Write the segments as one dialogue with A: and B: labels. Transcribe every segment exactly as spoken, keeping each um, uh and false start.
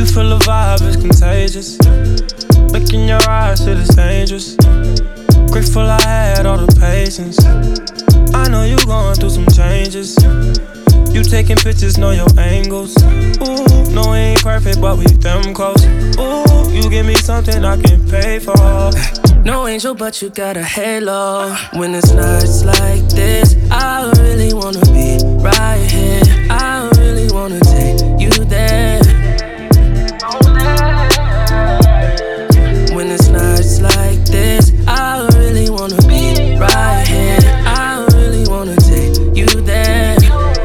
A: You feel the vibe, it's contagious. Look in your eyes, shit is dangerous. Grateful I had all the patience. I know you going through some changes. You taking pictures, know your angles. Ooh, no, we ain't perfect, but we them close. Ooh, you give me something I can pay for.
B: No angel, but you got a halo. When it's nights like this, I really wanna be right here. I really wanna take you there. When it's nights like this, I really wanna be right here. I really wanna take you there.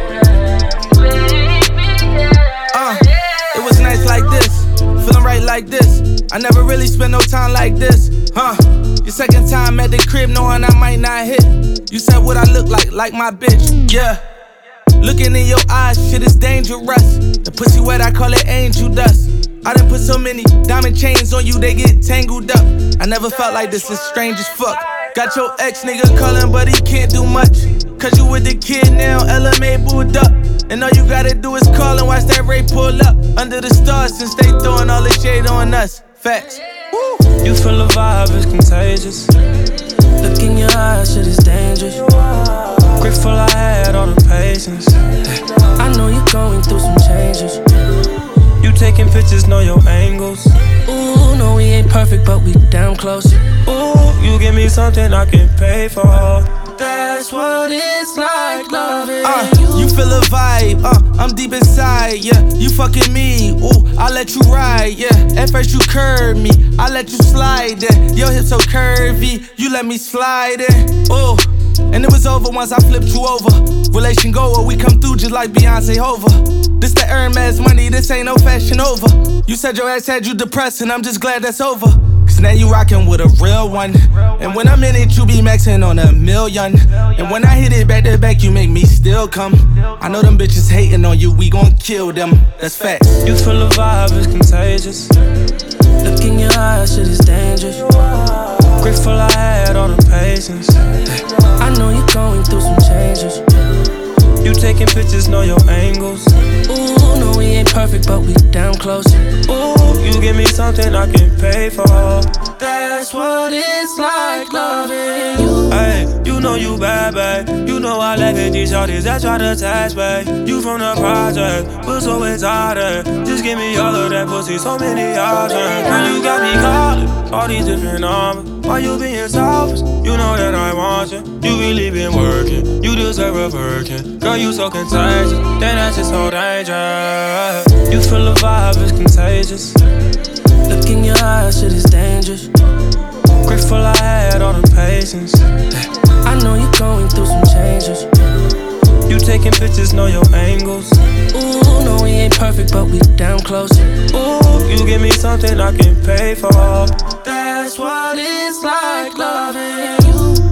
C: Uh, it was nights like this, feeling right like this. I never really spent no time like this, huh? Your second time at the crib knowing I might not hit. You said what I look like, like my bitch, yeah. Looking in your eyes, shit is dangerous. The pussy wet, I call it angel dust. I done put so many diamond chains on you, they get tangled up. I never felt like this, it's strange as fuck. Got your ex nigga calling, but he can't do much. Cause you with the kid now, L M A booed up. And all you gotta do is call and watch that Ray pull up. Under the stars, since they throwing all the shade on us. Facts. Woo.
A: You feel the vibe, it's contagious.
B: Look in your eyes, shit is dangerous.
A: Grateful I had all the patience.
B: I know you're going through some changes.
A: You taking pictures, know your angles.
B: Ooh, no, we ain't perfect, but we damn close.
A: Ooh, you give me something I can pay for.
B: That's what it's like loving
C: uh,
B: you.
C: You feel a vibe, uh, I'm deep inside, yeah. You fucking me, ooh, I let you ride, yeah. At first you curved me, I let you slide in. Your hips so curvy, you let me slide in, ooh. And it was over once I flipped you over. Relation goer, we come through just like Beyonce Hova. This the Hermes money, this ain't no fashion over. You said your ass had you depressed, and I'm just glad that's over. Cause now you rockin' with a real one. And when I'm in it, you be maxing on a million. And when I hit it back to back, you make me still come. I know them bitches hating on you, we gon' kill them. That's facts.
A: You feel the vibe, it's contagious.
B: Look in your eyes, shit is dangerous.
A: Grateful I had all the patience.
B: I know you're going through some changes.
A: You taking pictures, know your angles.
B: Ooh, no, we ain't perfect, but we damn close.
A: Ooh, you give me something I can pay for.
B: That's what it's like loving you.
A: Hey, you know you bad, babe. You know I laugh at these shorties that try to attach, babe. You from the project, but so retarded. Just give me all of that pussy, so many options. Girl, you got me calling all these different numbers. Why you being selfish? You know that I want you. You really been working. You deserve a Birkin. Girl, you so contagious. Then that's just so dangerous. You feel the vibe, it's contagious.
B: Look in your eyes, shit is dangerous.
A: Grateful I had all the patience.
B: I know you're going through some changes.
A: You taking pictures, know your angles.
B: Ooh, no, we ain't perfect, but we damn close.
A: Ooh, you give me something I can pay for.
B: That's what it's like loving you.